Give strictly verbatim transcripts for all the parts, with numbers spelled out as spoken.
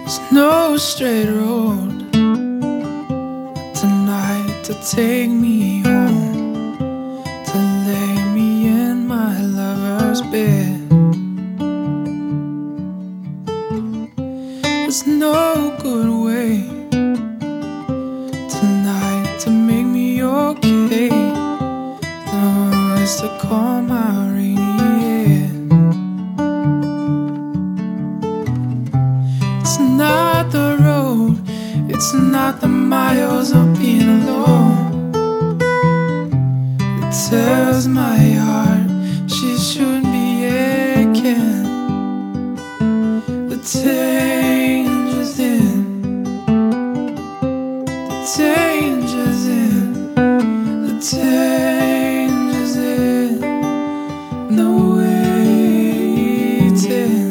There's no straight road tonight to take me home, to lay me in my lover's bed. There's no good way tonight to make me okay. No ways to calm my rainy head. It's not the road, it's not the miles of being alone that tells my heart she should be aching. The danger's in, the danger's in, the danger's in, no waiting.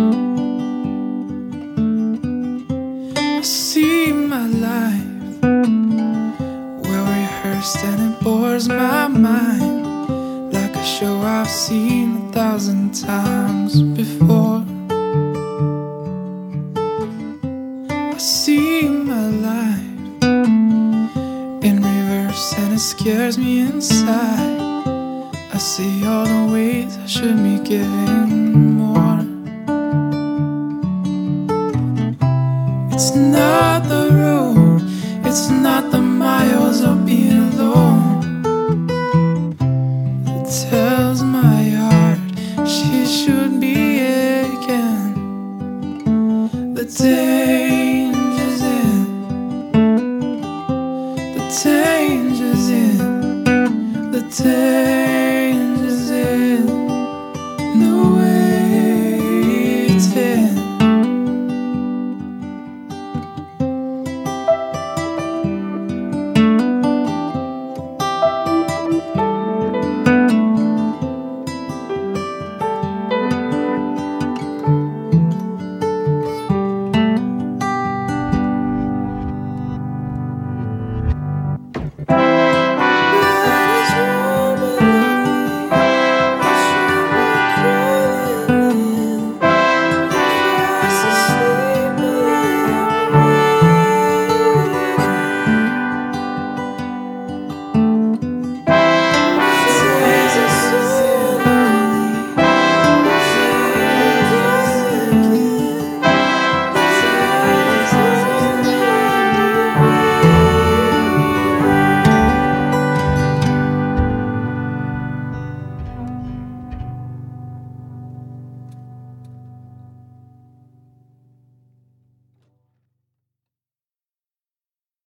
I see my life well rehearsed and it bores my mind like a show I've seen a thousand times before. I see my life in reverse and it scares me inside. I see all the ways I should be giving more. It's not the road, it's not the miles of being alone that tells my heart she should be aching. The day